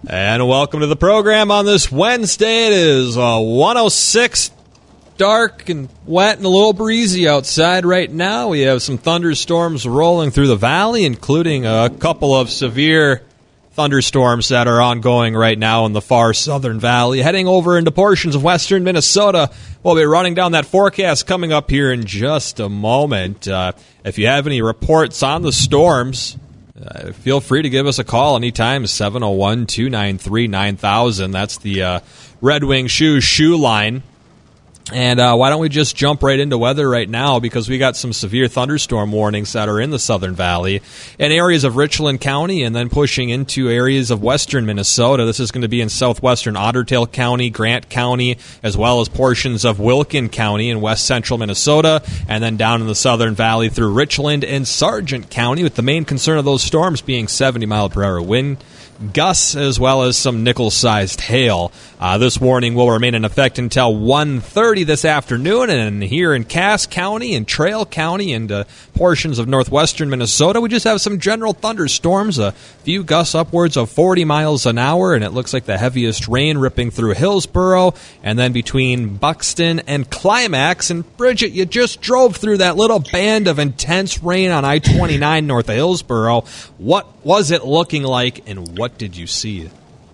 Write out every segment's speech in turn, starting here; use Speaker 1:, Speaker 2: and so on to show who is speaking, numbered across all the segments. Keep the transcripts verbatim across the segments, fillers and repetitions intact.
Speaker 1: And welcome to the program on this Wednesday. It is uh, one oh six, dark and wet and a little breezy outside right now. We have some thunderstorms rolling through the valley, including a couple of severe thunderstorms that are ongoing right now in the far southern valley. Heading over into portions of western Minnesota, we'll be running down that forecast coming up here in just a moment. Uh, if you have any reports on the storms, Uh, feel free to give us a call anytime, seven oh one, two nine three, nine thousand. That's the uh, Red Wing Shoes shoe line. And uh, why don't we just jump right into weather right now, because we got some severe thunderstorm warnings that are in the Southern Valley in areas of Richland County and then pushing into areas of western Minnesota. This is going to be in southwestern Otter Tail County, Grant County, as well as portions of Wilkin County in west central Minnesota, and then down in the Southern Valley through Richland and Sargent County, with the main concern of those storms being seventy mile per hour wind gusts, as well as some nickel-sized hail. Uh, this warning will remain in effect until one thirty this afternoon, and here in Cass County and Trail County and uh, portions of northwestern Minnesota, we just have some general thunderstorms, a few gusts upwards of forty miles an hour, and it looks like the heaviest rain ripping through Hillsboro, and then between Buxton and Climax. And Bridget, you just drove through that little band of intense rain on I twenty-nine north of Hillsboro. What was it looking like, and what did you see?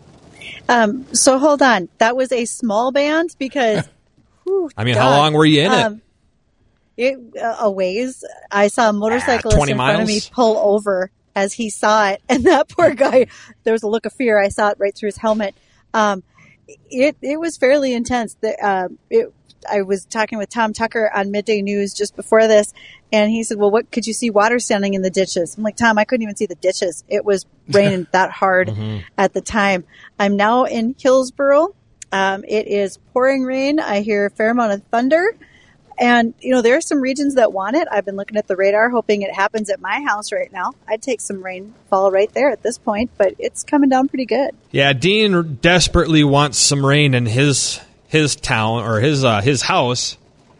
Speaker 2: Um, so hold on. That was a small band because, whew,
Speaker 1: I mean,
Speaker 2: God.
Speaker 1: how long were you in
Speaker 2: um, it? It uh, a ways. I saw a motorcyclist
Speaker 1: ah,
Speaker 2: in
Speaker 1: miles?
Speaker 2: front of me pull over as he saw it, and that poor guy. There was a look of fear. I saw it right through his helmet. Um, it it was fairly intense. The, uh, it, I was talking with Tom Tucker on Midday News just before this, and he said, well, what could you see water standing in the ditches? I'm like, Tom, I couldn't even see the ditches. It was raining that hard mm-hmm. at the time. I'm now in Hillsboro. Um, it is pouring rain. I hear a fair amount of thunder. And, you know, there are some regions that want it. I've been looking at the radar, hoping it happens at my house right now. I'd take some rainfall right there at this point, but it's coming down pretty good.
Speaker 1: Yeah, Dean desperately wants some rain in his his town or his uh, his house.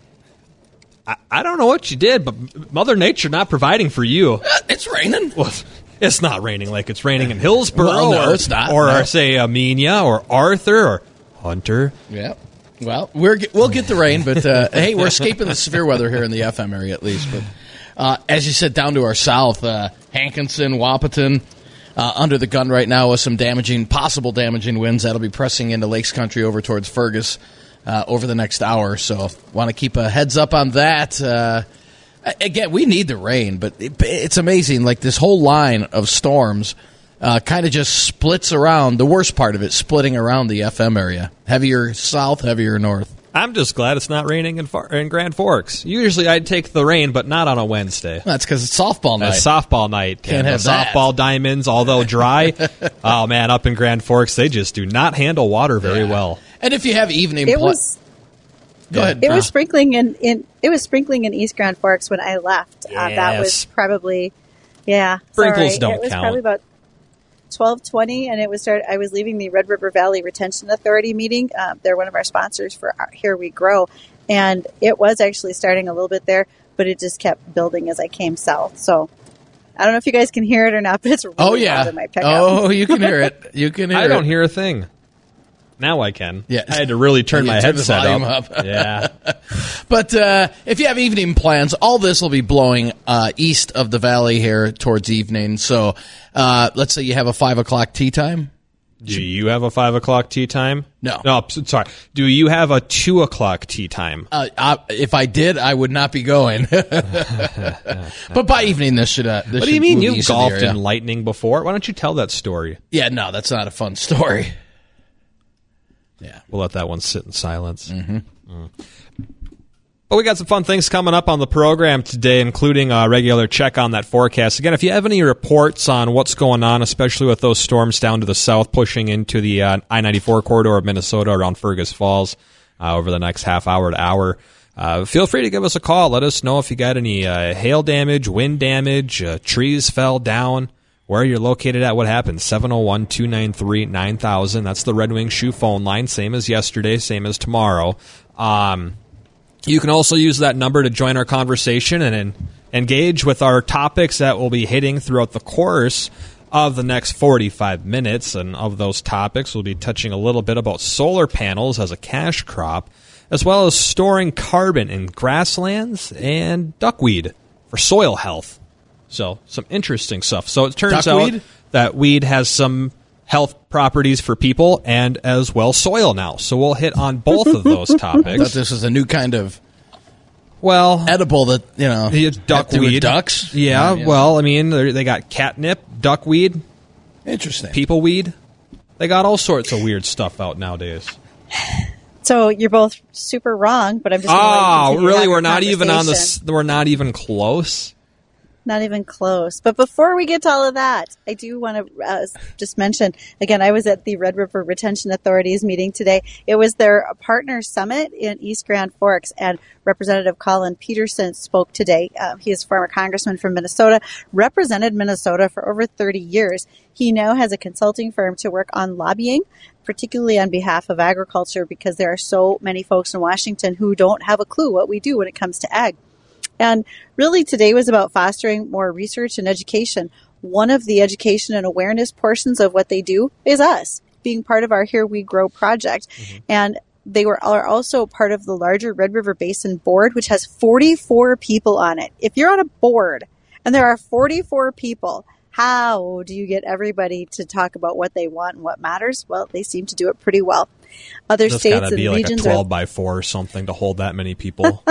Speaker 1: I, I don't know what you did, but Mother Nature not providing for you.
Speaker 3: Uh, it's raining.
Speaker 1: Well, it's not raining like it's raining in Hillsboro.
Speaker 3: Well, no,
Speaker 1: or,
Speaker 3: it's not.
Speaker 1: Or,
Speaker 3: no.
Speaker 1: say, Amenia or Arthur or Hunter.
Speaker 3: Yeah. Well, we're we'll get the rain, but uh, hey, we're escaping the severe weather here in the F M area at least. But uh, as you said, down to our south, uh, Hankinson, Wahpeton, uh, under the gun right now with some damaging, possible damaging winds that'll be pressing into Lakes Country over towards Fergus uh, over the next hour. So want to keep a heads up on that. Uh, again, we need the rain, but it, it's amazing. Like this whole line of storms uh, kind of just splits around. The worst part of it, splitting around the F M area. Heavier south, heavier north.
Speaker 1: I'm just glad it's not raining in, Far- in Grand Forks. Usually I'd take the rain, but not on a Wednesday.
Speaker 3: That's because it's softball night.
Speaker 1: It's softball night.
Speaker 3: Can't
Speaker 1: and
Speaker 3: have
Speaker 1: the
Speaker 3: that.
Speaker 1: softball diamonds, although dry, oh man, up in Grand Forks, they just do not handle water very
Speaker 3: yeah.
Speaker 1: well.
Speaker 3: And if you have evening,
Speaker 2: it
Speaker 3: pl-
Speaker 2: was.
Speaker 3: Go
Speaker 1: yeah.
Speaker 3: ahead.
Speaker 2: It
Speaker 3: uh,
Speaker 2: was sprinkling in, in. It was sprinkling in East Grand Forks when I left.
Speaker 1: Yes.
Speaker 2: Uh, that was probably, yeah.
Speaker 1: Sprinkles
Speaker 2: sorry.
Speaker 1: don't
Speaker 2: It was
Speaker 1: count.
Speaker 2: probably about twelve twenty, and it was start. I was leaving the Red River Valley Retention Authority meeting. Uh, they're one of our sponsors for our, Here We Grow, and it was actually starting a little bit there, but it just kept building as I came south. So I don't know if you guys can hear it or not, but it's really
Speaker 3: oh yeah.
Speaker 2: loud in my pickup.
Speaker 3: Oh, you can hear it. You can hear it.
Speaker 1: I don't hear a thing. Now I can.
Speaker 3: Yeah.
Speaker 1: I had to really turn
Speaker 3: You
Speaker 1: my
Speaker 3: turn the
Speaker 1: headset
Speaker 3: volume
Speaker 1: up.
Speaker 3: up.
Speaker 1: Yeah.
Speaker 3: But uh, if you have evening plans, all this will be blowing uh, east of the valley here towards evening. So uh, let's say you have a five o'clock tea time.
Speaker 1: Do you have a five o'clock tea time?
Speaker 3: No.
Speaker 1: No, p- sorry. Do you have a two o'clock tea time?
Speaker 3: Uh, I, if I did, I would not be going. But by evening, this should. Uh, this
Speaker 1: What do
Speaker 3: should
Speaker 1: you mean
Speaker 3: move
Speaker 1: you've
Speaker 3: east of the
Speaker 1: golfed
Speaker 3: area.
Speaker 1: in lightning before? Why don't you tell that story?
Speaker 3: Yeah, no, that's not a fun story. Yeah.
Speaker 1: We'll let that one sit in silence.
Speaker 3: Mm-hmm.
Speaker 1: Mm. Well, we got some fun things coming up on the program today, including a regular check on that forecast. Again, if you have any reports on what's going on, especially with those storms down to the south pushing into the uh, I ninety-four corridor of Minnesota around Fergus Falls uh, over the next half hour to hour, uh, feel free to give us a call. Let us know if you got any uh, hail damage, wind damage, uh, trees fell down, where you're located at, what happened. seven oh one, two nine three, nine thousand. That's the Red Wing Shoe phone line, same as yesterday, same as tomorrow. Um... You can also use that number to join our conversation and, and engage with our topics that we'll be hitting throughout the course of the next forty-five minutes. And of those topics, we'll be touching a little bit about solar panels as a cash crop, as well as storing carbon in grasslands and duckweed for soil health. So some interesting stuff. So it turns
Speaker 3: Duckweed?
Speaker 1: out that weed has some health properties for people and as well soil now. So we'll hit on both of those
Speaker 3: I thought
Speaker 1: topics.
Speaker 3: this was a new kind of
Speaker 1: Well,
Speaker 3: edible that, you know,
Speaker 1: the
Speaker 3: had to do with
Speaker 1: duckweed.
Speaker 3: ducks.
Speaker 1: Yeah,
Speaker 3: yeah.
Speaker 1: well, I mean, they're- they got catnip, duckweed,
Speaker 3: Interesting.
Speaker 1: people weed. They got all sorts of weird stuff out nowadays.
Speaker 2: So you're both super wrong, but I'm just. gonna let you
Speaker 1: Oh,
Speaker 2: continue to
Speaker 1: really?
Speaker 2: have
Speaker 1: We're
Speaker 2: your
Speaker 1: not even on
Speaker 2: conversation.
Speaker 1: this. We're not even close.
Speaker 2: Not even close. But before we get to all of that, I do want to uh, just mention, again, I was at the Red River Retention Authority's meeting today. It was their partner summit in East Grand Forks, and Representative Colin Peterson spoke today. Uh, he is a former congressman from Minnesota, represented Minnesota for over thirty years. He now has a consulting firm to work on lobbying, particularly on behalf of agriculture, because there are so many folks in Washington who don't have a clue what we do when it comes to ag. And really today was about fostering more research and education. One of the education and awareness portions of what they do is us being part of our Here We Grow project. Mm-hmm. And they were are also part of the larger Red River Basin board, which has forty-four people on it. If you're on a board and there are forty-four people, how do you get everybody to talk about what they want and what matters? Well, they seem to do it pretty well. Other
Speaker 1: That's
Speaker 2: states
Speaker 1: gotta
Speaker 2: and
Speaker 1: be like a
Speaker 2: regions
Speaker 1: twelve
Speaker 2: are,
Speaker 1: by four or something to hold that many people.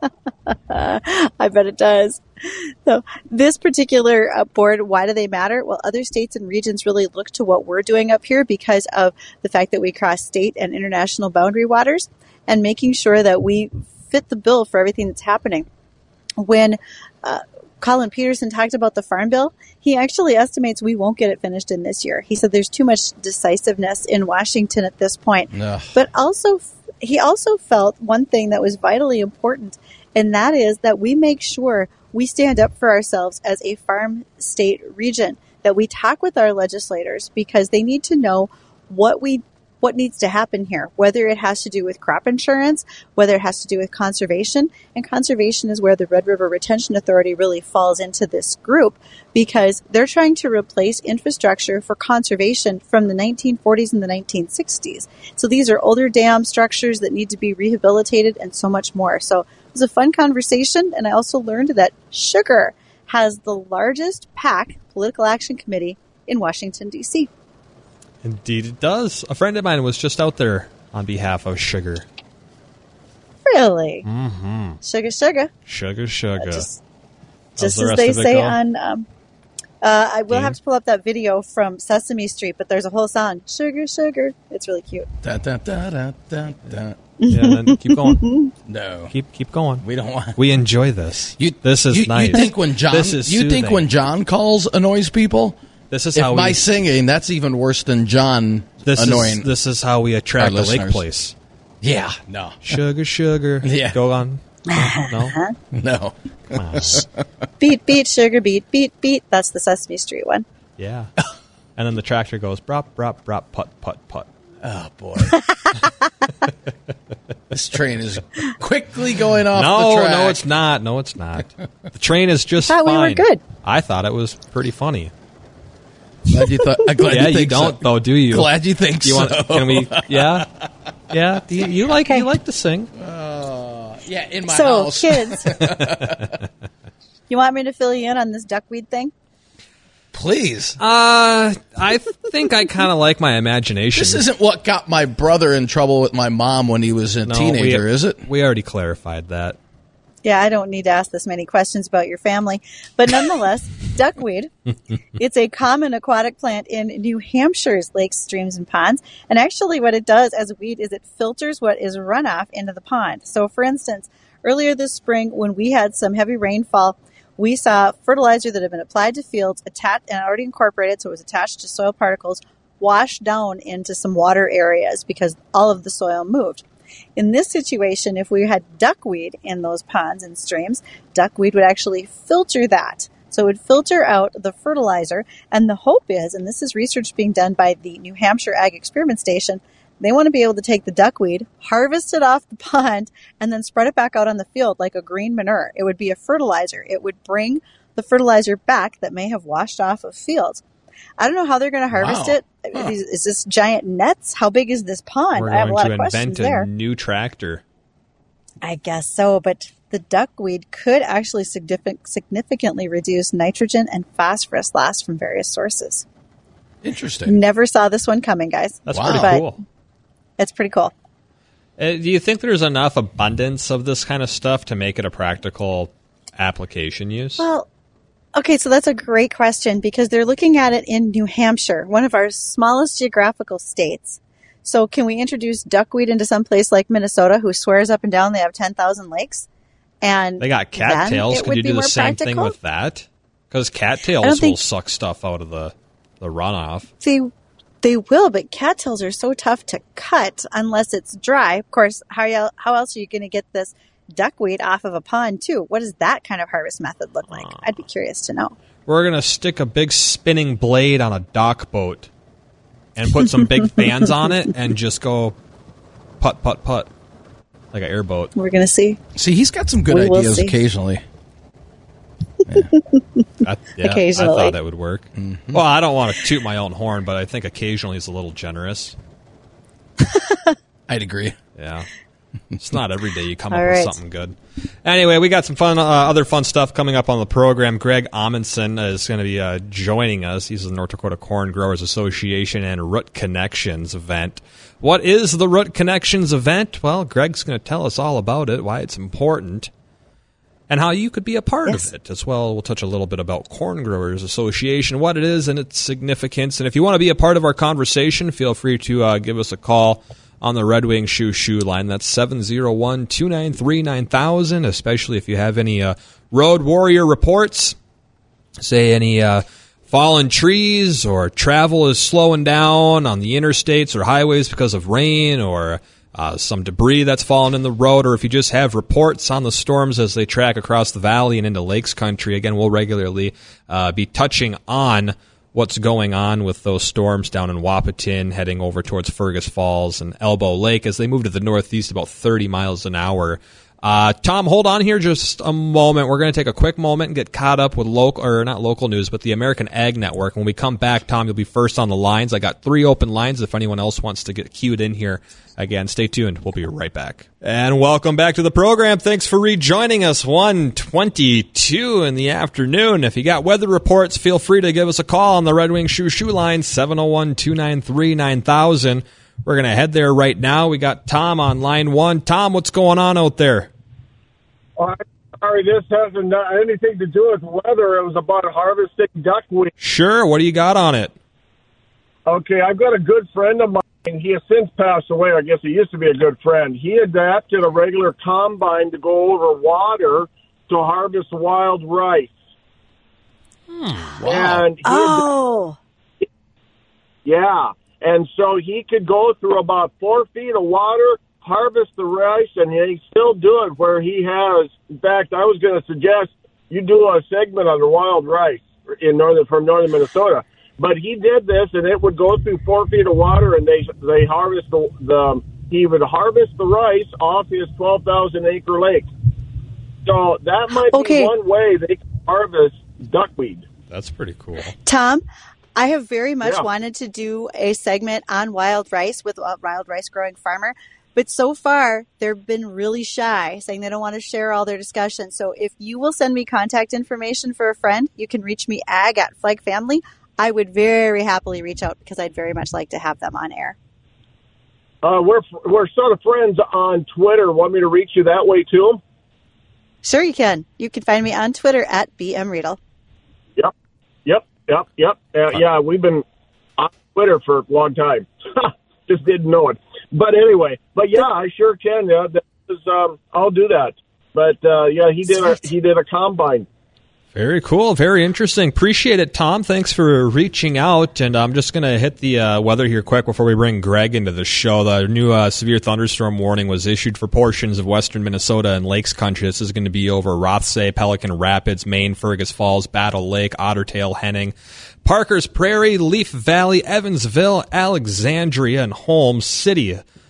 Speaker 2: I bet it does. So this particular uh, board, why do they matter? Well, other states and regions really look to what we're doing up here because of the fact that we cross state and international boundary waters and making sure that we fit the bill for everything that's happening. When uh, Colin Peterson talked about the Farm Bill, he actually estimates we won't get it finished in this year. He said there's too much decisiveness in Washington at this point.
Speaker 3: Ugh.
Speaker 2: But also, he also felt one thing that was vitally important, and that is that we make sure we stand up for ourselves as a farm state region, that we talk with our legislators because they need to know what we what needs to happen here, whether it has to do with crop insurance, whether it has to do with conservation. And conservation is where the Red River Retention Authority really falls into this group because they're trying to replace infrastructure for conservation from the nineteen forties and the nineteen sixties. So these are older dam structures that need to be rehabilitated and so much more. So it was a fun conversation, and I also learned that Sugar has the largest PAC, Political Action Committee, in Washington, D C
Speaker 1: Indeed it does. A friend of mine was just out there on behalf of Sugar.
Speaker 2: Really?
Speaker 1: Mm-hmm.
Speaker 2: Sugar, sugar.
Speaker 1: Sugar, sugar.
Speaker 2: Uh, just
Speaker 1: How's
Speaker 2: just
Speaker 1: the
Speaker 2: as
Speaker 1: rest
Speaker 2: they
Speaker 1: of it
Speaker 2: say
Speaker 1: go?
Speaker 2: on... Um, uh, I will
Speaker 1: Dean?
Speaker 2: have to pull up that video from Sesame Street, but there's a whole song, Sugar, Sugar. It's really cute.
Speaker 3: Da, da, da, da, da, da.
Speaker 1: Yeah, then keep going.
Speaker 3: No,
Speaker 1: Keep keep going.
Speaker 3: we don't want.
Speaker 1: We enjoy this.
Speaker 3: You,
Speaker 1: this is
Speaker 3: you,
Speaker 1: nice.
Speaker 3: You think when John?
Speaker 1: This is
Speaker 3: you think
Speaker 1: soothing.
Speaker 3: when John calls annoys people?
Speaker 1: This is
Speaker 3: If
Speaker 1: how
Speaker 3: my
Speaker 1: we.
Speaker 3: singing, that's even worse than John
Speaker 1: This
Speaker 3: annoying.
Speaker 1: is this is how we attract
Speaker 3: our
Speaker 1: a lake
Speaker 3: listeners.
Speaker 1: place.
Speaker 3: yeah, no,
Speaker 1: Sugar, sugar.
Speaker 3: Yeah.
Speaker 1: Go on. No,
Speaker 3: no.
Speaker 1: come on.
Speaker 2: Beat, beat, sugar, beat, beat, beat. That's the Sesame Street one.
Speaker 1: Yeah. And then the tractor goes brop, brop, brop, putt, putt, putt.
Speaker 3: Oh boy, this train is quickly going off
Speaker 1: No,
Speaker 3: the track.
Speaker 1: no, it's not. No, it's not. The train is just
Speaker 2: Thought we were
Speaker 1: fine.
Speaker 2: good.
Speaker 1: I thought it was pretty funny.
Speaker 3: Glad you thought. I'm glad
Speaker 1: yeah,
Speaker 3: you,
Speaker 1: you,
Speaker 3: think
Speaker 1: don't
Speaker 3: so.
Speaker 1: though, do you?
Speaker 3: Glad you think
Speaker 1: you
Speaker 3: so.
Speaker 1: want? Can we? Yeah, yeah. Do you, you like
Speaker 2: Okay.
Speaker 1: you like to sing?
Speaker 3: Yeah, in my
Speaker 2: So,
Speaker 3: house.
Speaker 2: kids, you want me to fill you in on this duckweed thing?
Speaker 3: Please.
Speaker 1: Uh, I think I kind of like my imagination.
Speaker 3: This isn't what got my brother in trouble with my mom when he was a
Speaker 1: No,
Speaker 3: teenager,
Speaker 1: we,
Speaker 3: is it?
Speaker 1: We already clarified that.
Speaker 2: Yeah, I don't need to ask this many questions about your family. But nonetheless, duckweed, it's a common aquatic plant in New Hampshire's lakes, streams, and ponds. And actually what it does as a weed is it filters what is runoff into the pond. So for instance, earlier this spring when we had some heavy rainfall, we saw fertilizer that had been applied to fields attached and already incorporated, so it was attached to soil particles, washed down into some water areas because all of the soil moved. In this situation, if we had duckweed in those ponds and streams, duckweed would actually filter that. So it would filter out the fertilizer, and the hope is, and this is research being done by the New Hampshire Ag Experiment Station, they want to be able to take the duckweed, harvest it off the pond, and then spread it back out on the field like a green manure. It would be a fertilizer. It would bring the fertilizer back that may have washed off of fields. I don't know how they're going to harvest
Speaker 3: Wow.
Speaker 2: it.
Speaker 3: Huh.
Speaker 2: Is, is this giant nets? How big is this pond?
Speaker 1: We're
Speaker 2: I have a
Speaker 1: going
Speaker 2: lot
Speaker 1: to
Speaker 2: of questions
Speaker 1: invent a
Speaker 2: there.
Speaker 1: new tractor.
Speaker 2: I guess so, but the duckweed could actually significant, significantly reduce nitrogen and phosphorus loss from various sources.
Speaker 3: Interesting.
Speaker 2: Never saw this one coming, guys.
Speaker 1: That's
Speaker 3: Wow.
Speaker 1: pretty
Speaker 2: But
Speaker 1: cool.
Speaker 2: it's pretty cool.
Speaker 1: Uh, do you think there's enough abundance of this kind of stuff to make it a practical application use?
Speaker 2: Well, okay, so that's a great question because they're looking at it in New Hampshire, one of our smallest geographical states. So can we introduce duckweed into some place like Minnesota, who swears up and down they have ten thousand lakes? And
Speaker 1: They got
Speaker 2: then
Speaker 1: cattails.
Speaker 2: it
Speaker 1: Could
Speaker 2: would
Speaker 1: you
Speaker 2: be
Speaker 1: do the
Speaker 2: more
Speaker 1: same thing
Speaker 2: practical?
Speaker 1: with that? Because
Speaker 2: I
Speaker 1: cattails
Speaker 2: don't
Speaker 1: will
Speaker 2: think-
Speaker 1: suck stuff out of the, the runoff.
Speaker 2: They, they will, but cattails are so tough to cut unless it's dry. Of course, how, you, how else are you going to get this duckweed off of a pond, too? What does that kind of harvest method look like? I'd be curious to know.
Speaker 1: We're going to stick a big spinning blade on a dock boat and put some big fans on it and just go putt, putt, putt like an airboat.
Speaker 2: We're going to see.
Speaker 3: See, he's got some good
Speaker 2: We will
Speaker 3: ideas
Speaker 2: see.
Speaker 3: occasionally.
Speaker 1: I, yeah,
Speaker 2: Occasionally.
Speaker 1: I thought that would work.
Speaker 3: Mm-hmm.
Speaker 1: Well, I don't want to toot my own horn, but I think occasionally is a little generous.
Speaker 3: I'd agree.
Speaker 1: Yeah. It's not every day you come
Speaker 2: All
Speaker 1: up
Speaker 2: right.
Speaker 1: with something good. Anyway, we got some fun, uh, other fun stuff coming up on the program. Greg Amundsen is going to be uh, joining us. He's the North Dakota Corn Growers Association and Root Connections event. What is the Root Connections event? Well, Greg's going to tell us all about it, why it's important, and how you could be a part
Speaker 2: Yes.
Speaker 1: of it as well. We'll touch a little bit about Corn Growers Association, what it is and its significance. And if you want to be a part of our conversation, feel free to uh, give us a call on the Red Wing Shoe Shoe line. That's seven oh one, two nine three, nine thousand, especially if you have any uh, road warrior reports, say any uh, fallen trees or travel is slowing down on the interstates or highways because of rain or uh, some debris that's fallen in the road, or if you just have reports on the storms as they track across the valley and into Lakes Country. Again, we'll regularly uh, be touching on what's going on with those storms down in Wahpeton, heading over towards Fergus Falls and Elbow Lake as they move to the northeast about thirty miles an hour. Uh, Tom, hold on here just a moment. We're going to take a quick moment and get caught up with local, or not local news, but the American Ag Network. When we come back, Tom, you'll be first on the lines. I got three open lines if anyone else wants to get queued in here. Again, stay tuned. We'll be right back. And welcome back to the program. Thanks for rejoining us. one twenty-two in the afternoon. If you got weather reports, feel free to give us a call on the Red Wing Shoe Shoe line, seven oh one, two nine three, nine thousand. We're going to head there right now. We got Tom on line one. Tom, what's going on out there?
Speaker 4: Oh, sorry, this hasn't uh, anything to do with weather. It was about harvesting duckweed.
Speaker 1: Sure. What do you got on it?
Speaker 4: Okay, I've got a good friend of mine. He has since passed away. I guess he used to be a good friend. He adapted a regular combine to go over water to harvest wild rice.
Speaker 3: Hmm, wow.
Speaker 4: And he
Speaker 2: Oh,
Speaker 4: yeah, and so he could go through about four feet of water, harvest the rice, and he still do it where he has. In fact, I was going to suggest you do a segment on the wild rice in northern from northern Minnesota. But he did this, and it would go through four feet of water, and they they harvest the, the he would harvest the rice off his twelve thousand acre lake. So that might
Speaker 2: Okay.
Speaker 4: be one way they can harvest duckweed.
Speaker 1: That's pretty cool.
Speaker 2: Tom, I have very much
Speaker 4: Yeah.
Speaker 2: wanted to do a segment on wild rice with a wild rice growing farmer, but so far they've been really shy, saying they don't want to share all their discussion. So if you will send me contact information for a friend, you can reach me ag at Flag Family. I would very happily reach out because I'd very much like to have them on air.
Speaker 4: Uh, we're we're sort of friends on Twitter. Want me to reach you that way too?
Speaker 2: Sure, you can. You can find me on Twitter at B M Riedel.
Speaker 4: Yep, yep, yep, yep. Uh, yeah, we've been on Twitter for a long time. Just didn't know it. But anyway, but yeah, I sure can. Yeah, that is, um, I'll do that. But uh, yeah, he did a he did a combine.
Speaker 1: Very cool. Very interesting. Appreciate it, Tom. Thanks for reaching out. And I'm just going to hit the uh, weather here quick before we bring Greg into the show. The new uh, severe thunderstorm warning was issued for portions of western Minnesota and Lakes Country. This is going to be over Rothsay, Pelican Rapids, Maine, Fergus Falls, Battle Lake, Ottertail, Henning, Parker's Prairie, Leaf Valley, Evansville, Alexandria, and Holmes. City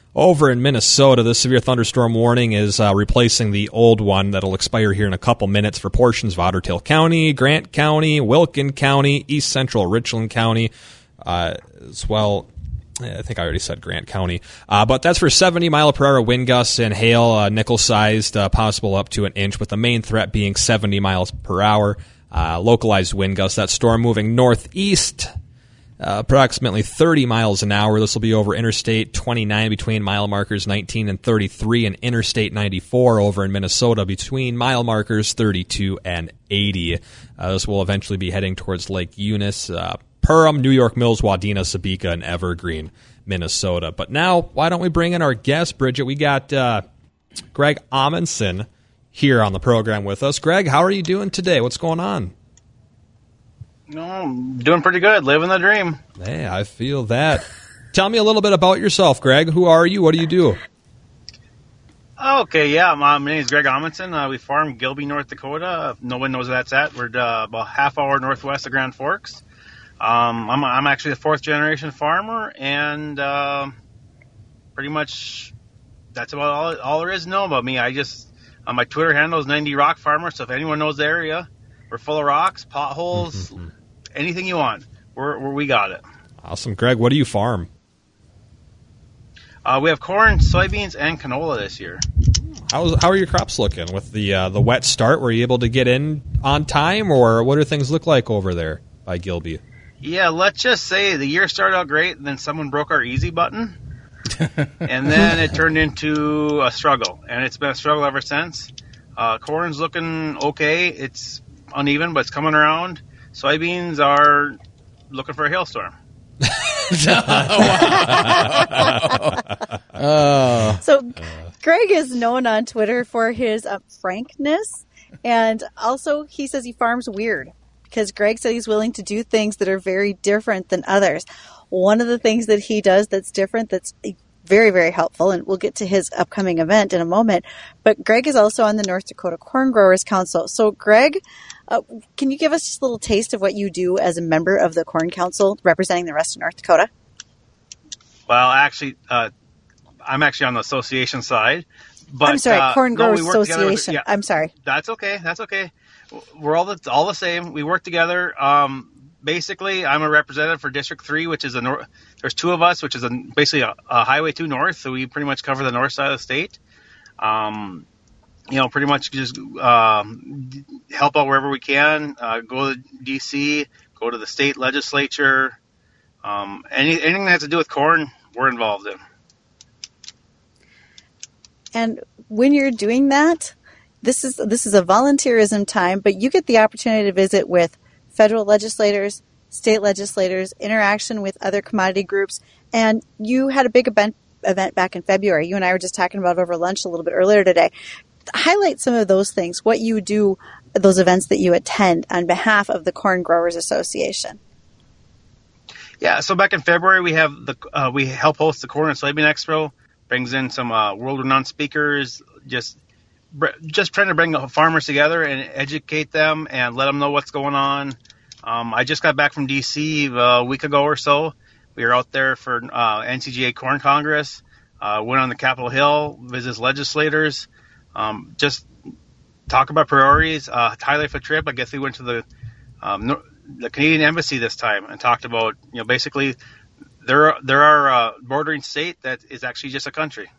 Speaker 1: Over in Minnesota, the severe thunderstorm warning is uh, replacing the old one that'll expire here in a couple minutes for portions of Otter Tail County, Grant County, Wilkin County, East Central Richland County, uh, as well. I think I already said Grant County. Uh, but that's for seventy mile per hour wind gusts and hail, uh, nickel-sized, uh, possible up to an inch, with the main threat being seventy miles per hour. Uh, localized wind gusts. That storm moving northeast, uh, approximately thirty miles an hour. This will be over Interstate twenty-nine between mile markers nineteen and thirty-three, and Interstate ninety-four over in Minnesota between mile markers thirty-two and eighty. Uh, this will eventually be heading towards Lake Eunice, uh, Perham, New York Mills, Wadena, Sabika, and Evergreen, Minnesota. But now, why don't we bring in our guest, Bridget? We got uh, Greg Amundsen here on the program with us. Greg, how are you doing today? What's going on?
Speaker 5: No, I'm doing pretty good. Living the dream.
Speaker 1: Hey, I feel that. Tell me a little bit about yourself, Greg. Who are you? What do you do?
Speaker 5: Okay, yeah, my, my name is Greg Amundsen. Uh, we farm Gilby, North Dakota. No one knows where that's at. We're uh, about half hour northwest of Grand Forks. Um, I'm, I'm actually a fourth generation farmer, and uh, pretty much that's about all, all there is to know about me. I just, uh, my Twitter handle is ninety rock farmer, so if anyone knows the area, we're full of rocks, potholes, anything you want, we're, we're, we got it.
Speaker 1: Awesome. Greg, what do you farm?
Speaker 5: Uh, we have corn, soybeans, and canola this year.
Speaker 1: How's, how are your crops looking with the uh, the wet start? Were you able to get in on time, or what do things look like over there by Gilby?
Speaker 5: Yeah, let's just say the year started out great, and then someone broke our easy button, and then it turned into a struggle, and it's been a struggle ever since. Uh, corn's looking okay. It's uneven, but it's coming around. Soybeans are looking for a hailstorm.
Speaker 3: Oh.
Speaker 2: So Greg is known on Twitter for his uh, frankness, and also he says he farms weird, because Greg said he's willing to do things that are very different than others. One of the things that he does that's different, that's very, very helpful, and we'll get to his upcoming event in a moment, but Greg is also on the North Dakota Corn Growers Council. So Greg, uh, can you give us just a little taste of what you do as a member of the Corn Council representing the rest of North Dakota?
Speaker 5: Well, actually, uh, I'm actually on the association side. But,
Speaker 2: I'm sorry,
Speaker 5: uh,
Speaker 2: Corn
Speaker 5: no,
Speaker 2: Growers
Speaker 5: we work
Speaker 2: Association.
Speaker 5: together, yeah.
Speaker 2: I'm sorry.
Speaker 5: That's okay. That's okay. We're all the, all the same. We work together. Um, basically, I'm a representative for District three, which is a north. There's two of us, which is a, basically a, a Highway two North. So we pretty much cover the north side of the state. Um, you know, pretty much just um, help out wherever we can. Uh, go to D C, go to the state legislature. Um, any, anything that has to do with corn, we're involved in.
Speaker 2: And when you're doing that, this is this is a volunteerism time, but you get the opportunity to visit with federal legislators, state legislators, interaction with other commodity groups, and you had a big event event back in February. You and I were just talking about it over lunch a little bit earlier today. Highlight some of those things, what you do, those events that you attend on behalf of the Corn Growers Association.
Speaker 5: Yeah, so back in February, we have the uh, we help host the Corn and Soybean Expo. Brings in some uh, world-renowned speakers, just just trying to bring farmers together and educate them and let them know what's going on. Um, I just got back from D C a week ago or so. We were out there for uh, N C G A Corn Congress. Uh, went on the Capitol Hill, visited legislators, um, just talk about priorities. Uh, highlight for trip, I guess we went to the um, the Canadian Embassy this time and talked about, you know, basically There, there are a bordering state that is actually just a country.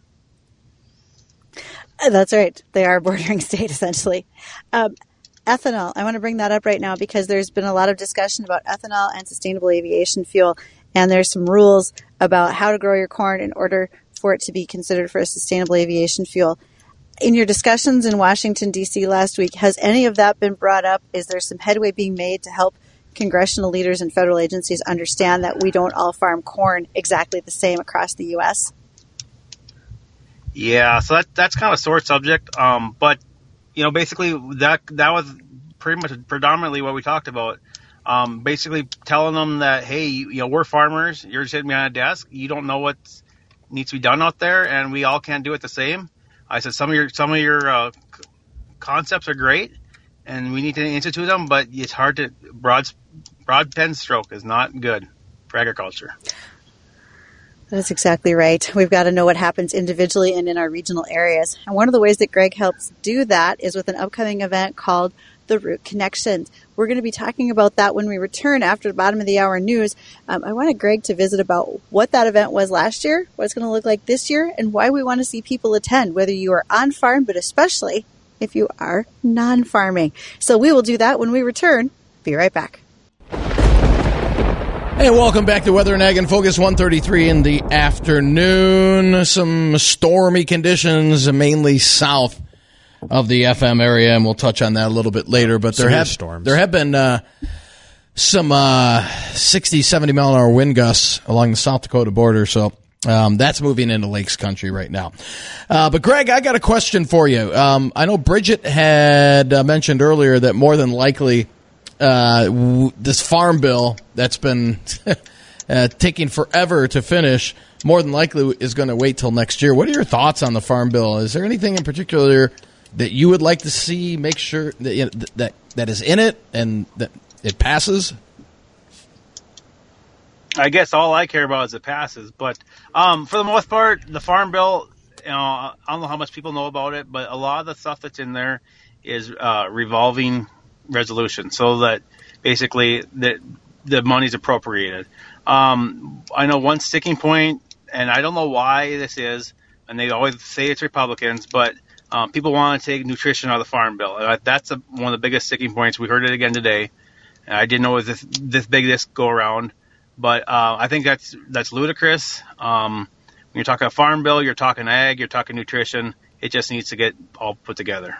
Speaker 2: That's right. They are a bordering state, essentially. Um, ethanol. I want to bring that up right now because there's been a lot of discussion about ethanol and sustainable aviation fuel, and there's some rules about how to grow your corn in order for it to be considered for a sustainable aviation fuel. In your discussions in Washington, D C last week, has any of that been brought up? Is there some headway being made to help congressional leaders and federal agencies understand that we don't all farm corn exactly the same across the U S?
Speaker 5: Yeah, so that that's kind of a sore subject. Um, but you know, basically that that was pretty much predominantly what we talked about. Um, basically telling them that, hey, you, you know, we're farmers. You're sitting behind a desk. You don't know what needs to be done out there, and we all can't do it the same. I said some of your some of your uh, concepts are great, and we need to institute them, but it's hard to broad broad pen stroke is not good for agriculture.
Speaker 2: That's exactly right. We've got to know what happens individually and in our regional areas. And one of the ways that Greg helps do that is with an upcoming event called The Root Connections. We're going to be talking about that when we return after the bottom of the hour news. Um, I wanted Greg to visit about what that event was last year, what it's going to look like this year, and why we want to see people attend, whether you are on farm, but especially if you are non-farming. So we will do that when we return. Be right back.
Speaker 3: Hey, welcome back to Weather and Ag in Focus, one thirty-three in the afternoon. Some stormy conditions, mainly south of the F M area, and we'll touch on that a little bit later. But there
Speaker 1: Severe
Speaker 3: have,
Speaker 1: storms.
Speaker 3: there have been uh, some uh, sixty, seventy mile an hour wind gusts along the South Dakota border, so um, that's moving into Lakes Country right now. Uh, but, Greg, I got a question for you. Um, I know Bridget had uh, mentioned earlier that more than likely Uh, w- this farm bill that's been uh, taking forever to finish, more than likely is going to wait till next year. What are your thoughts on the farm bill? Is there anything in particular that you would like to see, make sure that you know, th- that that is in it and that it passes?
Speaker 5: I guess all I care about is it passes. But um, for the most part, the farm bill, you know, I don't know how much people know about it, but a lot of the stuff that's in there is uh, revolving resolution, so that basically the the money's appropriated. Um, I know one sticking point, and I don't know why this is, and they always say it's Republicans, but um, people want to take nutrition out of the farm bill. Uh, that's a, one of the biggest sticking points. We heard it again today, and I didn't know it was this, this big this go around, but uh, I think that's that's ludicrous. Um, when you're talking a farm bill, you're talking ag, you're talking nutrition. It just needs to get all put together.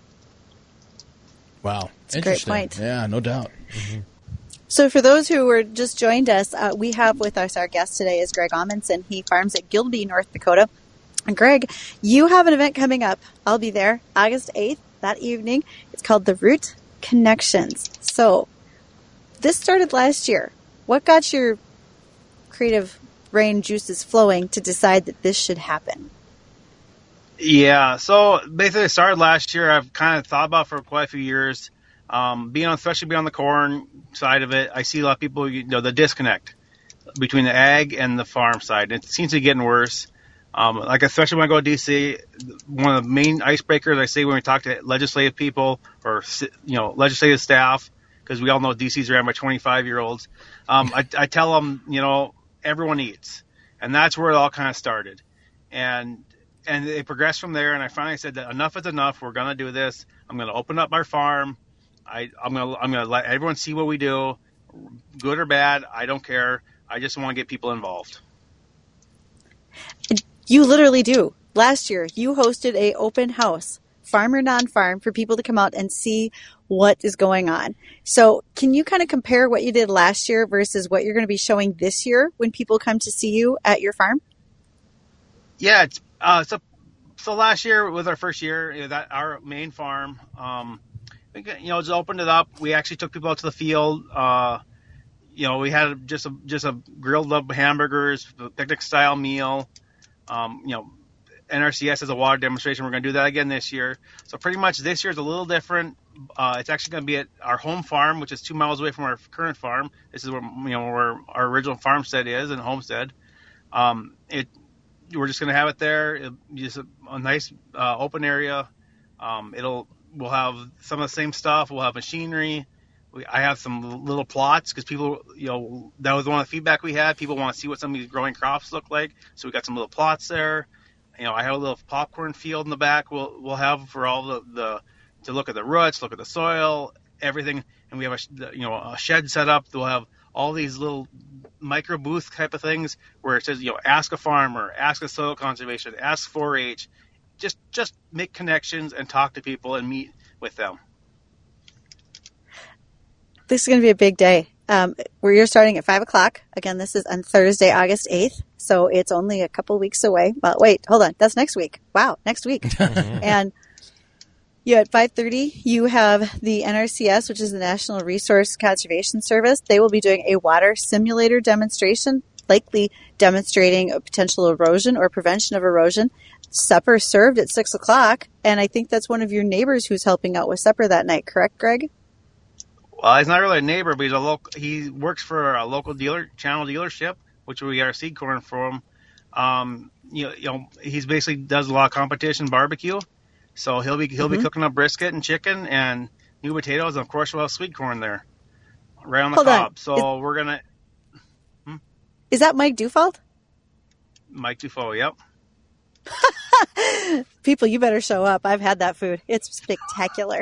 Speaker 3: Wow.
Speaker 2: That's a great point.
Speaker 3: Yeah, no doubt.
Speaker 2: Mm-hmm. So for those who were just joined us, uh, we have with us our guest today is Greg Amundsen. He farms at Gilby, North Dakota. And Greg, you have an event coming up. I'll be there August eighth, that evening. It's called The Root Connections. So this started last year. What got your creative brain juices flowing to decide that this should happen?
Speaker 5: Yeah, so basically it started last year. I've kind of thought about it for quite a few years. Um, being on, especially being on the corn side of it, I see a lot of people, you know, the disconnect between the ag and the farm side. It seems to be getting worse. Um, like especially when I go to D C, one of the main icebreakers I say when we talk to legislative people or, you know, legislative staff, because we all know D C's ran by twenty-five year olds. Um, I, I tell them, you know, everyone eats, and that's where it all kind of started. And And they progressed from there, and I finally said that enough is enough. We're going to do this. I'm going to open up our farm. I, I'm going to I'm going to let everyone see what we do, good or bad. I don't care. I just want to get people involved.
Speaker 2: You literally do. Last year, you hosted a open house, farm or non-farm, for people to come out and see what is going on. So can you kind of compare what you did last year versus what you're going to be showing this year when people come to see you at your farm?
Speaker 5: Yeah, it's Uh, so, so last year was our first year, you know, that our main farm. Um, we, you know, just opened it up. We actually took people out to the field. Uh, you know, we had just a just a grilled up hamburgers, picnic style meal. Um, you know, N R C S has a water demonstration. We're going to do that again this year. So pretty much this year is a little different. Uh, it's actually going to be at our home farm, which is two miles away from our current farm. This is where you know where our original farmstead is in Homestead. Um, it We're just going to have it there. It'll be just a, a nice uh, open area. Um, it'll we'll have some of the same stuff. We'll have machinery. We, I have some little plots because people, you know, that was one of the feedback we had. People want to see what some of these growing crops look like. So we got some little plots there. You know, I have a little popcorn field in the back. We'll we'll have for all the, the to look at the roots, look at the soil, everything. And we have a you know a shed set up. We'll have all these little micro booth type of things where it says, you know, ask a farmer, ask a soil conservation, ask four H, just just make connections and talk to people and meet with them.
Speaker 2: This is going to be a big day. Um, where you're starting at five o'clock. Again, this is on Thursday, August eighth. So it's only a couple weeks away. But wait, hold on. That's next week. Wow, next week. And yeah, at five thirty, you have the N R C S, which is the National Resource Conservation Service. They will be doing a water simulator demonstration, likely demonstrating a potential erosion or prevention of erosion. Supper served at six o'clock, and I think that's one of your neighbors who's helping out with supper that night, correct, Greg?
Speaker 5: Well, he's not really a neighbor, but he's a local. He works for a local dealer, channel dealership, which we got our seed corn from. Um, you know, you know, he's basically does a lot of competition barbecue, so he'll be he'll
Speaker 2: Mm-hmm.
Speaker 5: be cooking up brisket and chicken and new potatoes, and of course we'll have sweet corn there, right on the
Speaker 2: Hold on.
Speaker 5: cob. So we're gonna
Speaker 2: Is that Mike Dufault?
Speaker 5: Mike Dufault, yep.
Speaker 2: People, you better show up. I've had that food. It's spectacular.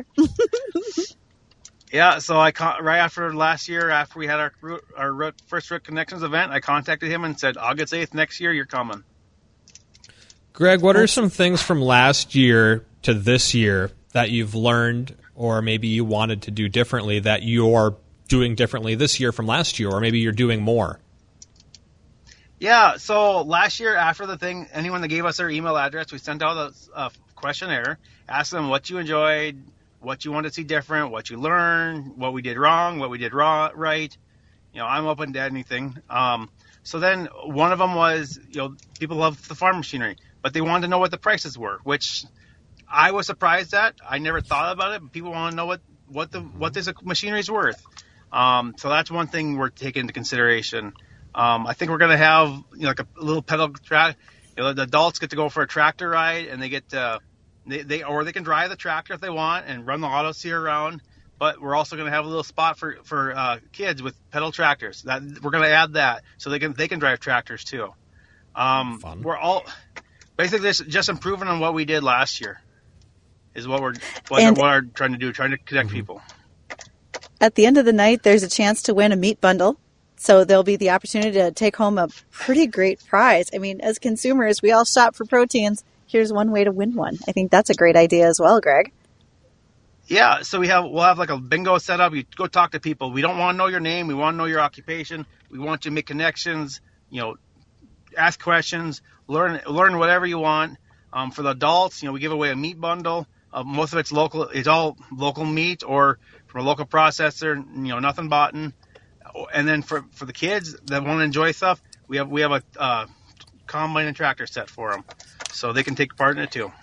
Speaker 5: Yeah, so I con- right after last year, after we had our root, our root, first Root Connections event, I contacted him and said, August eighth next year, you're coming.
Speaker 1: Greg, what are some things from last year to this year that you've learned or maybe you wanted to do differently that you're doing differently this year from last year, or maybe you're doing more?
Speaker 5: Yeah, so last year after the thing, anyone that gave us their email address, we sent out a uh, questionnaire, asked them what you enjoyed, what you want to see different, what you learned, what we did wrong, what we did wrong, right. You know, I'm open to anything. Um, so then one of them was, you know, people love the farm machinery, but they wanted to know what the prices were, which I was surprised at. I never thought about it, but people want to know what, what the what this machinery is worth. Um, so that's one thing we're taking into consideration. Um, I think we're going to have, you know, like a little pedal track. You know, the adults get to go for a tractor ride, and they get to, they, they or they can drive the tractor if they want and run the auto steer around. But we're also going to have a little spot for for uh, kids with pedal tractors. That we're going to add that so they can they can drive tractors too. Um,
Speaker 1: Fun.
Speaker 5: We're all basically just, just improving on what we did last year. Is what we're what,
Speaker 2: And-
Speaker 5: what we're trying to do, trying to connect people.
Speaker 2: At the end of the night, there's a chance to win a meat bundle. So there'll be the opportunity to take home a pretty great prize. I mean, as consumers, we all shop for proteins. Here's one way to win one. I think that's a great idea as well, Greg.
Speaker 5: Yeah, so we have we'll have like a bingo set up. You go talk to people. We don't want to know your name. We want to know your occupation. We want you to make connections. You know, ask questions, learn learn whatever you want. Um, for the adults, you know, we give away a meat bundle. Uh, most of it's local. It's all local meat or from a local processor. You know, nothing bought in. And then for for the kids that want to enjoy stuff, we have we have a uh, combine and tractor set for them, so they can take part in it too.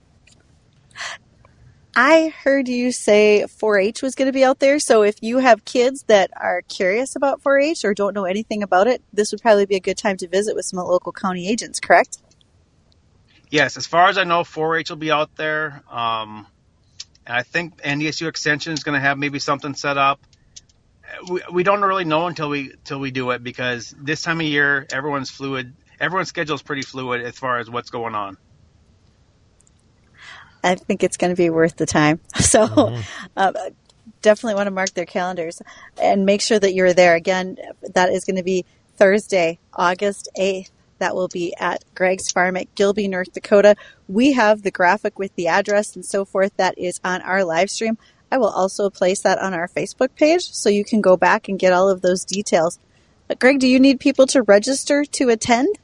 Speaker 2: I heard you say four H was going to be out there. So if you have kids that are curious about four H or don't know anything about it, this would probably be a good time to visit with some local county agents, correct?
Speaker 5: Yes, as far as I know, four H will be out there. Um, and I think N D S U Extension is going to have maybe something set up. We, we don't really know until we until we do it, because this time of year, everyone's fluid. Everyone's schedule is pretty fluid as far as what's going on.
Speaker 2: I think it's going to be worth the time. So
Speaker 1: Mm-hmm.
Speaker 2: uh, definitely want to mark their calendars and make sure that you're there. Again, that is going to be Thursday, August eighth. That will be at Greg's Farm at Gilby, North Dakota. We have the graphic with the address and so forth that is on our live stream. I will also place that on our Facebook page so you can go back and get all of those details. But Greg, do you need people to register to attend?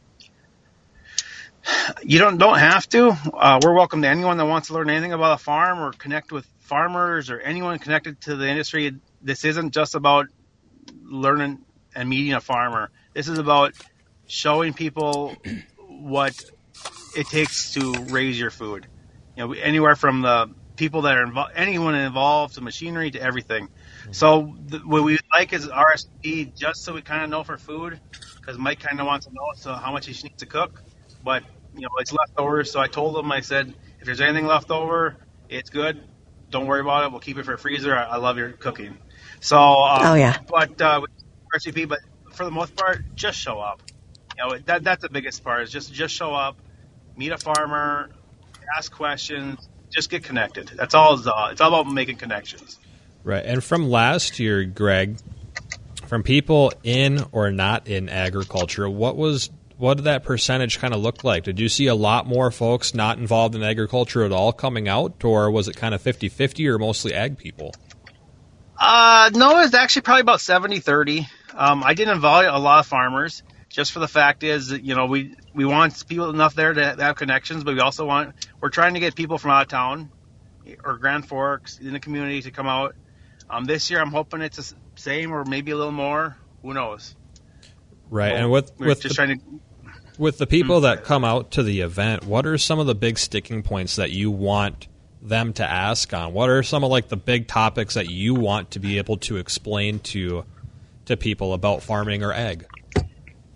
Speaker 5: You don't don't have to. Uh, we're welcome to anyone that wants to learn anything about a farm or connect with farmers or anyone connected to the industry. This isn't just about learning and meeting a farmer. This is about showing people what it takes to raise your food. You know, anywhere from the people that are involved, anyone involved, to machinery, to everything. So the, what we like is R S P, just so we kind of know for food, because Mike kind of wants to know so how much he needs to cook. But you know, it's leftovers. So I told him, I said, if there's anything left over, it's good. Don't worry about it. We'll keep it for freezer. I, I love your cooking. So, um,
Speaker 2: Oh, yeah.
Speaker 5: But uh, with R S P, but for the most part, just show up. You know, that that's the biggest part, is just just show up, meet a farmer, ask questions, just get connected. That's all it's all. It's all about making connections.
Speaker 1: Right. And from last year, Greg, from people in or not in agriculture, what was what did that percentage kind of look like? Did you see a lot more folks not involved in agriculture at all coming out, or was it kind of fifty-fifty or mostly ag people?
Speaker 5: Uh, no, it's actually probably about seventy thirty. Um, I didn't involve a lot of farmers, just for the fact is that, you know, we, we want people enough there to have connections, but we also want, we're trying to get people from out of town or Grand Forks in the community to come out. Um, this year I'm hoping it's the same or maybe a little more. Who knows?
Speaker 1: Right.
Speaker 5: So
Speaker 1: and with,
Speaker 5: we're
Speaker 1: with
Speaker 5: just
Speaker 1: the,
Speaker 5: trying to,
Speaker 1: with the people that come out to the event, what are some of the big sticking points that you want them to ask on? What are some of like the big topics that you want to be able to explain to to people about farming or ag?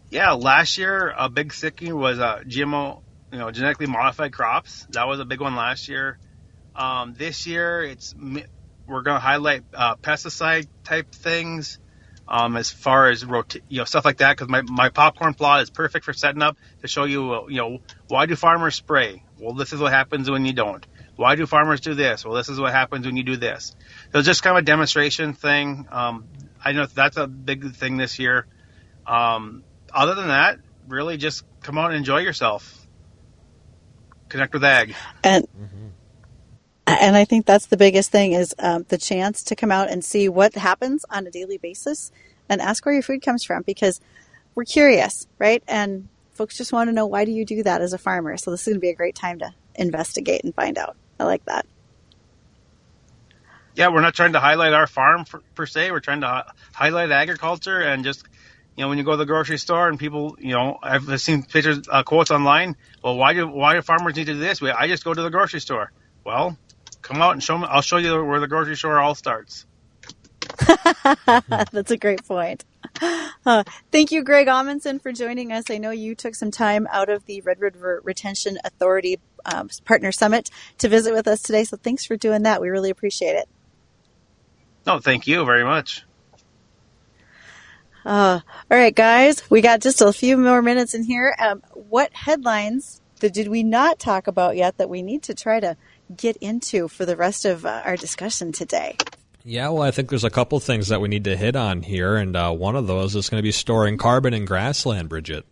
Speaker 5: Yeah, last year a big sticking was uh, G M O, you know, genetically modified crops. That was a big one last year. Um, this year, it's we're going to highlight uh, pesticide type things, um, as far as rota- you know stuff like that. Because my, my popcorn plot is perfect for setting up to show you, uh, you know, why do farmers spray? Well, this is what happens when you don't. Why do farmers do this? Well, this is what happens when you do this. So it's just kind of a demonstration thing. Um, I know that's a big thing this year. Um, other than that, really just come out and enjoy yourself. Connect with ag.
Speaker 2: And and I think that's the biggest thing is um, the chance to come out and see what happens on a daily basis and ask where your food comes from, because we're curious, right? And folks just want to know, why do you do that as a farmer? So this is going to be a great time to investigate and find out. I like that.
Speaker 5: Yeah, we're not trying to highlight our farm for, per se. We're trying to hi- highlight agriculture, and just, you know, when you go to the grocery store and people, you know, I've seen pictures, uh, quotes online. Well, why do why do farmers need to do this? I just go to the grocery store. Well, come out and show me. I'll show you where the grocery store all starts.
Speaker 2: That's a great point. Uh, thank you, Greg Amundsen, for joining us. I know you took some time out of the Red River Retention Authority um, Partner Summit to visit with us today. So thanks for doing that. We really appreciate it.
Speaker 5: No, thank you very much.
Speaker 2: Uh, all right, guys, we got just a few more minutes in here. Um, what headlines that did we not talk about yet that we need to try to get into for the rest of uh, our discussion today?
Speaker 1: Yeah, well, I think there's a couple things that we need to hit on here, and uh, one of those is going to be storing carbon in grassland, Bridget.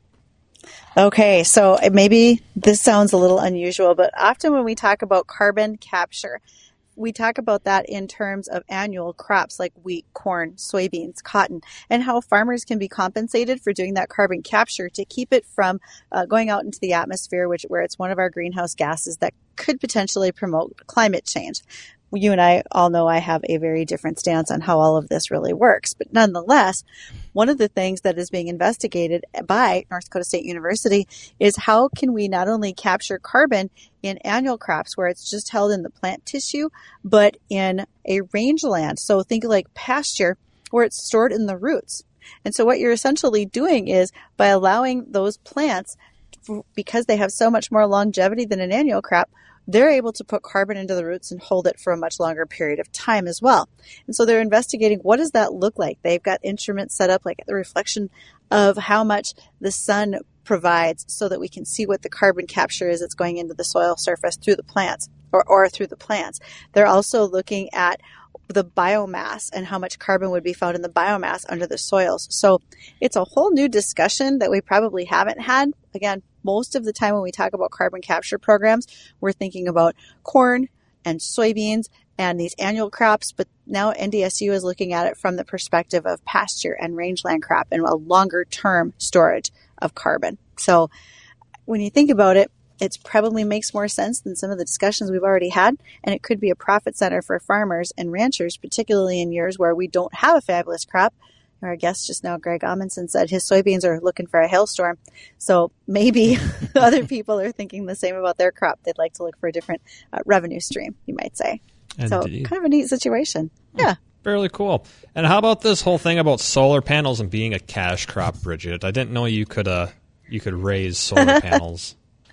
Speaker 2: Okay, so maybe this sounds a little unusual, but often when we talk about carbon capture, we talk about that in terms of annual crops like wheat, corn, soybeans, cotton, and how farmers can be compensated for doing that carbon capture to keep it from uh, going out into the atmosphere, which where it's one of our greenhouse gases that could potentially promote climate change. You and I all know I have a very different stance on how all of this really works. But nonetheless, one of the things that is being investigated by North Dakota State University is how can we not only capture carbon in annual crops where it's just held in the plant tissue, but in a rangeland. So think like pasture where it's stored in the roots. And so what you're essentially doing is by allowing those plants, because they have so much more longevity than an annual crop, they're able to put carbon into the roots and hold it for a much longer period of time as well. And so they're investigating, what does that look like? They've got instruments set up like the reflection of how much the sun provides so that we can see what the carbon capture is that's going into the soil surface through the plants or, or through the plants. They're also looking at the biomass and how much carbon would be found in the biomass under the soils. So it's a whole new discussion that we probably haven't had. Again, most of the time when we talk about carbon capture programs, we're thinking about corn and soybeans and these annual crops, but now N D S U is looking at it from the perspective of pasture and rangeland crop and a longer term storage of carbon. So when you think about it, it probably makes more sense than some of the discussions we've already had, and it could be a profit center for farmers and ranchers, particularly in years where we don't have a fabulous crop. Our guest just now, Greg Amundsen, said his soybeans are looking for a hailstorm. So maybe other people are thinking the same about their crop. They'd like to look for a different uh, revenue stream, you might say. Indeed. So kind of a neat situation. Yeah.
Speaker 1: Fairly cool. And how about this whole thing about solar panels and being a cash crop, Bridget? I didn't know you could uh you could raise solar panels.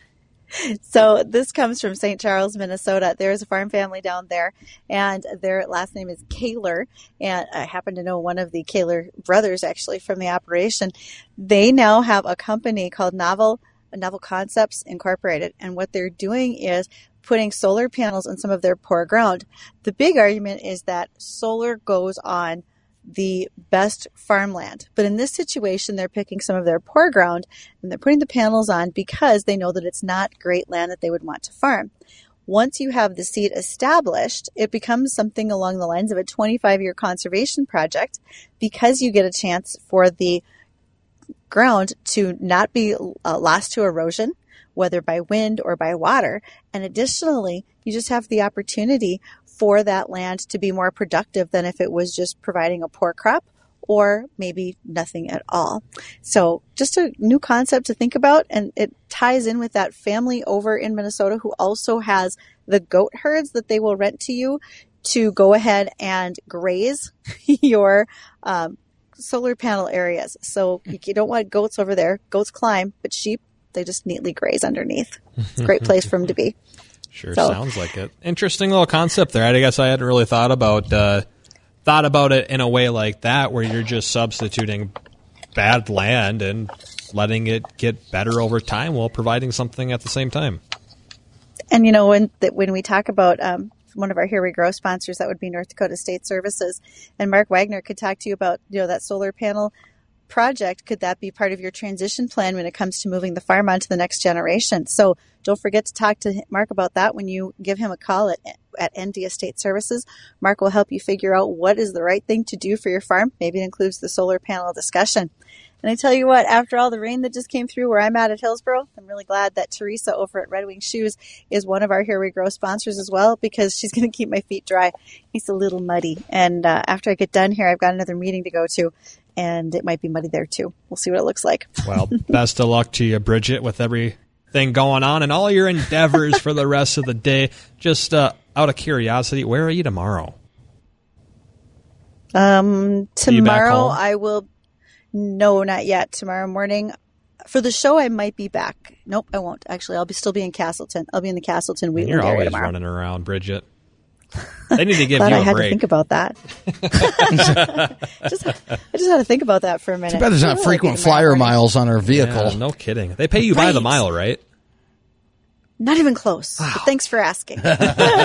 Speaker 2: So this comes from Saint Charles, Minnesota. There's a farm family down there, and their last name is Kaler. And I happen to know one of the Kaler brothers, actually, from the operation. They now have a company called Novel Novel Concepts Incorporated, and what they're doing is putting solar panels on some of their poor ground. The big argument is that solar goes on the best farmland. But in this situation, they're picking some of their poor ground and they're putting the panels on because they know that it's not great land that they would want to farm. Once you have the seed established, it becomes something along the lines of a twenty-five year conservation project because you get a chance for the ground to not be uh, lost to erosion, whether by wind or by water. And additionally, you just have the opportunity for that land to be more productive than if it was just providing a poor crop or maybe nothing at all. So just a new concept to think about, and it ties in with that family over in Minnesota who also has the goat herds that they will rent to you to go ahead and graze your um, solar panel areas. So you don't want goats over there. Goats climb, but sheep, they just neatly graze underneath. It's a great place for them to be.
Speaker 1: Sure,
Speaker 2: so.
Speaker 1: Sounds like it. Interesting little concept there. I guess I hadn't really thought about uh, thought about it in a way like that, where you're just substituting bad land and letting it get better over time while providing something at the same time.
Speaker 2: And, you know, when that when we talk about um, one of our Here We Grow sponsors, that would be North Dakota State Services. And Mark Wagner could talk to you about, you know, that solar panel project. Could that be part of your transition plan when it comes to moving the farm on to the next generation? So don't forget to talk to Mark about that when you give him a call at at N D Estate Services. Mark will help you figure out what is the right thing to do for your farm. Maybe it includes the solar panel discussion. And I tell you what, after all the rain that just came through where I'm at at Hillsboro, I'm really glad that Teresa over at Red Wing Shoes is one of our Here We Grow sponsors as well, because she's going to keep my feet dry. It's a little muddy. And uh, after I get done here, I've got another meeting to go to, and it might be muddy there too. We'll see what it looks like.
Speaker 1: Well, best of luck to you, Bridget, with everything going on and all your endeavors for the rest of the day. Just uh, out of curiosity, where are you tomorrow?
Speaker 2: Um, tomorrow
Speaker 1: home?
Speaker 2: I will... No, not yet. Tomorrow morning. For the show, I might be back. Nope, I won't. Actually, I'll be still be in Castleton. I'll be in the Castleton Wheatland
Speaker 1: You're
Speaker 2: area
Speaker 1: always
Speaker 2: tomorrow.
Speaker 1: running around, Bridget. They need to give
Speaker 2: Glad
Speaker 1: you
Speaker 2: I
Speaker 1: a
Speaker 2: had
Speaker 1: break.
Speaker 2: to think about that. just, I just had to think about that for a minute.
Speaker 3: Too bad there's not
Speaker 2: Oh,
Speaker 3: frequent
Speaker 2: tomorrow
Speaker 3: flyer
Speaker 2: morning.
Speaker 3: miles on our vehicle.
Speaker 1: Yeah, no kidding. They pay you by the
Speaker 2: Right.
Speaker 1: mile, right?
Speaker 2: Not even close. But thanks for asking.
Speaker 1: All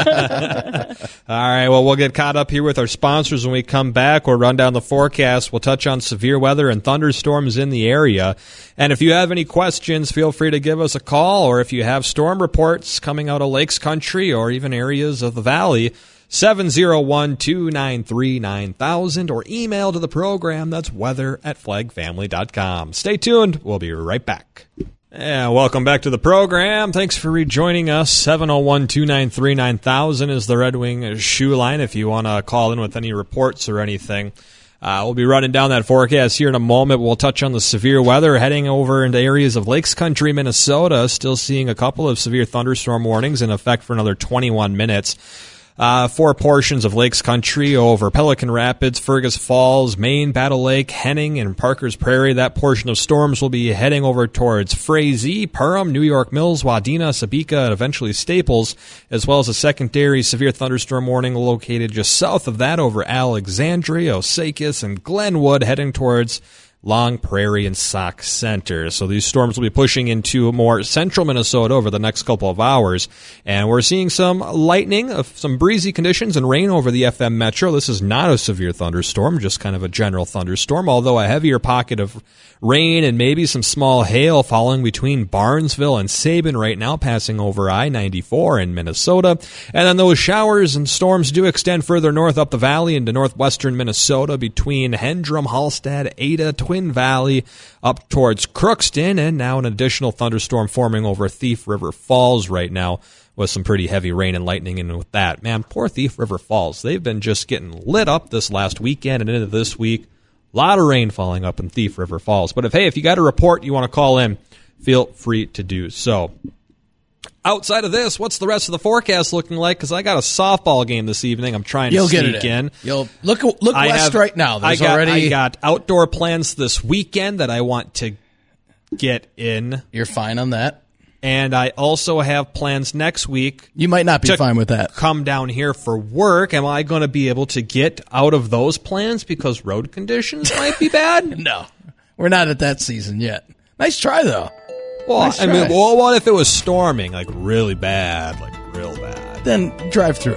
Speaker 1: right, well, we'll get caught up here with our sponsors when we come back. We'll run down the forecast. We'll touch on severe weather and thunderstorms in the area. And if you have any questions, feel free to give us a call, or if you have storm reports coming out of Lakes Country or even areas of the Valley, seven oh one, two nine three, nine thousand, or email to the program. That's weather at flag family dot com. Stay tuned. We'll be right back. Yeah, welcome back to the program. Thanks for rejoining us. seven oh one, two nine three, nine thousand is the Red Wing Shoe line if you want to call in with any reports or anything. Uh, we'll be running down that forecast here in a moment. We'll touch on the severe weather heading over into areas of Lakes Country, Minnesota. Still seeing a couple of severe thunderstorm warnings in effect for another twenty-one minutes. Uh, four portions of Lakes Country over Pelican Rapids, Fergus Falls, Maine, Battle Lake, Henning, and Parker's Prairie. That portion of storms will be heading over towards Frazee, Perham, New York Mills, Wadena, Sabika, and eventually Staples, as well as a secondary severe thunderstorm warning located just south of that over Alexandria, Osakis, and Glenwood, heading towards Long Prairie and Sauk Center. So these storms will be pushing into more central Minnesota over the next couple of hours. And we're seeing some lightning, uh, some breezy conditions and rain over the F M Metro. This is not a severe thunderstorm, just kind of a general thunderstorm, although a heavier pocket of rain and maybe some small hail falling between Barnesville and Sabin right now, passing over I ninety-four in Minnesota. And then those showers and storms do extend further north up the valley into northwestern Minnesota between Hendrum, Hallstatt, Ada, Twin Valley, up towards Crookston, and now an additional thunderstorm forming over Thief River Falls right now with some pretty heavy rain and lightning. And with that, man, poor Thief River Falls. They've been just getting lit up this last weekend and into this week. A lot of rain falling up in Thief River Falls. But if, hey, if you got a report you want to call in, feel free to do so. Outside of this, what's the rest of the forecast looking like? Because I got a softball game this evening. I'm trying
Speaker 3: You'll
Speaker 1: to
Speaker 3: get
Speaker 1: sneak
Speaker 3: it in.
Speaker 1: in.
Speaker 3: You'll look look
Speaker 1: I
Speaker 3: west
Speaker 1: have,
Speaker 3: right now.
Speaker 1: I
Speaker 3: There's
Speaker 1: got,
Speaker 3: already
Speaker 1: I got outdoor plans this weekend that I want to get in.
Speaker 3: You're fine on that.
Speaker 1: And I also have plans next week.
Speaker 3: You might not be
Speaker 1: to
Speaker 3: fine with that.
Speaker 1: Come down here for work. Am I going to be able to get out of those plans because road conditions might be bad?
Speaker 3: No, we're not at that season yet. Nice try, though.
Speaker 1: Well,
Speaker 3: Nice
Speaker 1: I mean,
Speaker 3: try.
Speaker 1: well, what if it was storming, like really bad, like real bad?
Speaker 3: Then drive through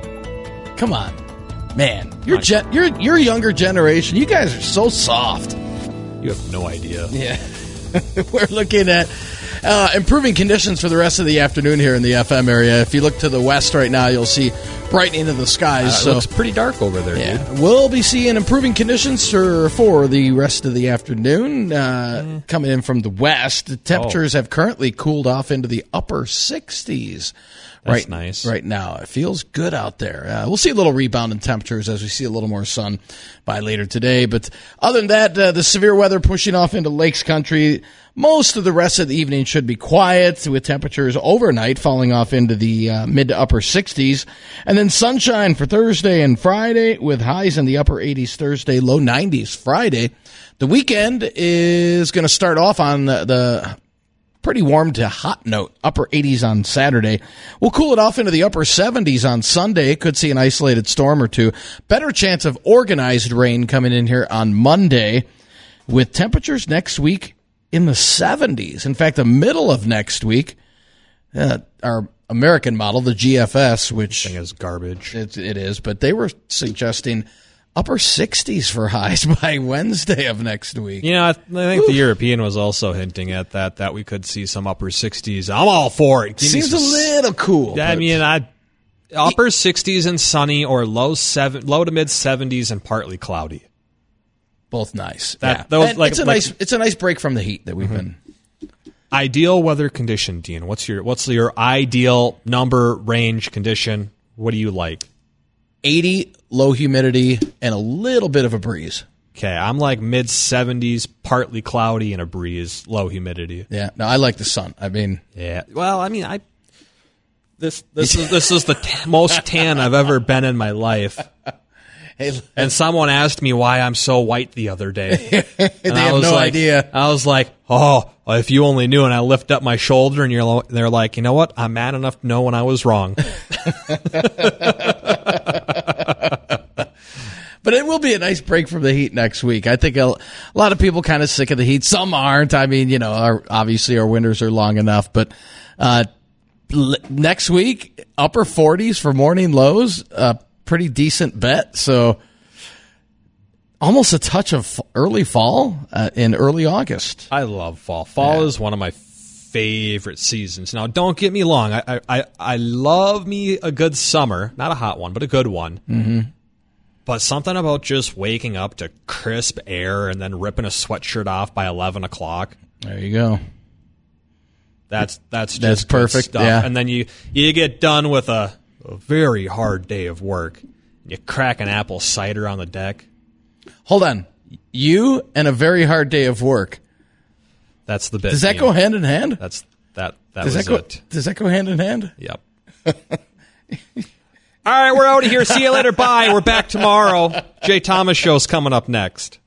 Speaker 3: it. Come on, man. You're gen- you're you're a younger generation. You guys are so soft.
Speaker 1: You have no idea.
Speaker 3: Yeah, we're looking at uh, improving conditions for the rest of the afternoon here in the F M area. If you look to the west right now, you'll see brightening of the skies.
Speaker 1: Uh, it
Speaker 3: so
Speaker 1: looks pretty dark over there,
Speaker 3: yeah,
Speaker 1: dude.
Speaker 3: we'll be seeing improving conditions for, for the rest of the afternoon. Uh,
Speaker 1: Mm.
Speaker 3: Coming in from the west, the temperatures have currently cooled off into the upper sixties.
Speaker 1: That's
Speaker 3: right,
Speaker 1: nice.
Speaker 3: Right now, it feels good out there. Uh, we'll see a little rebound in temperatures as we see a little more sun by later today. But other than that, uh, the severe weather pushing off into Lakes Country. Most of the rest of the evening should be quiet, with temperatures overnight falling off into the uh, mid to upper sixties. And then then sunshine for Thursday and Friday with highs in the upper eighties Thursday, low nineties Friday. The weekend is going to start off on the, the pretty warm to hot note, upper eighties on Saturday. We'll cool it off into the upper seventies on Sunday. Could see an isolated storm or two. Better chance of organized rain coming in here on Monday with temperatures next week in the seventies. In fact, the middle of next week, uh, our American model, the G F S, which
Speaker 1: thing is garbage.
Speaker 3: It, it is, but they were suggesting upper sixties for highs by Wednesday of next week.
Speaker 1: You know, I, I think Oof. the European was also hinting at that, that we could see some upper sixties. I'm all for it. Give
Speaker 3: Seems
Speaker 1: some,
Speaker 3: a little cool.
Speaker 1: I mean, I upper it, sixties and sunny, or low seven, low to mid seventies and partly cloudy.
Speaker 3: Both nice.
Speaker 1: That,
Speaker 3: yeah.
Speaker 1: those, like,
Speaker 3: it's a
Speaker 1: like,
Speaker 3: nice. It's a nice break from the heat that we've mm-hmm. been.
Speaker 1: Ideal weather condition, Dean. What's your what's your ideal number, range, condition? What do you like?
Speaker 3: eighty, low humidity, and a little bit of a breeze.
Speaker 1: Okay, I'm like mid seventies, partly cloudy, and a breeze, low humidity.
Speaker 3: Yeah, no, I like the sun. I mean,
Speaker 1: yeah. Well, I mean, I this this is this is the t- most tan I've ever been in my life. Hey, and someone asked me why I'm so white the other day.
Speaker 3: they
Speaker 1: and
Speaker 3: have
Speaker 1: I was
Speaker 3: no
Speaker 1: like,
Speaker 3: idea.
Speaker 1: I was like, oh, if you only knew. And I lift up my shoulder, and you're they're like, you know what? I'm mad enough to know when I was wrong.
Speaker 3: But it will be a nice break from the heat next week. I think a, a lot of people kind of sick of the heat. Some aren't. I mean, you know, our, obviously our winters are long enough. But uh, l- next week, upper forties for morning lows, a pretty decent bet. So almost a touch of early fall uh, in early August.
Speaker 1: I love fall. Fall
Speaker 3: yeah.
Speaker 1: is one of my favorite seasons. Now, don't get me wrong. I I, I love me a good summer. Not a hot one, but a good one.
Speaker 3: Mm-hmm.
Speaker 1: But something about just waking up to crisp air and then ripping a sweatshirt off by eleven o'clock.
Speaker 3: There you go.
Speaker 1: That's that's just
Speaker 3: that's perfect.
Speaker 1: Stuff.
Speaker 3: Yeah.
Speaker 1: And then you, you get done with a, a very hard day of work. You crack an apple cider on the deck.
Speaker 3: Hold on. You and a very hard day of work.
Speaker 1: That's the bit.
Speaker 3: Does that
Speaker 1: Dean.
Speaker 3: go hand in hand?
Speaker 1: That's that. That
Speaker 3: does
Speaker 1: was
Speaker 3: that go,
Speaker 1: it.
Speaker 3: Does that go hand in hand?
Speaker 1: Yep. All right, we're out of here. See you later. Bye. We're back tomorrow. Jay Thomas Show's coming up next.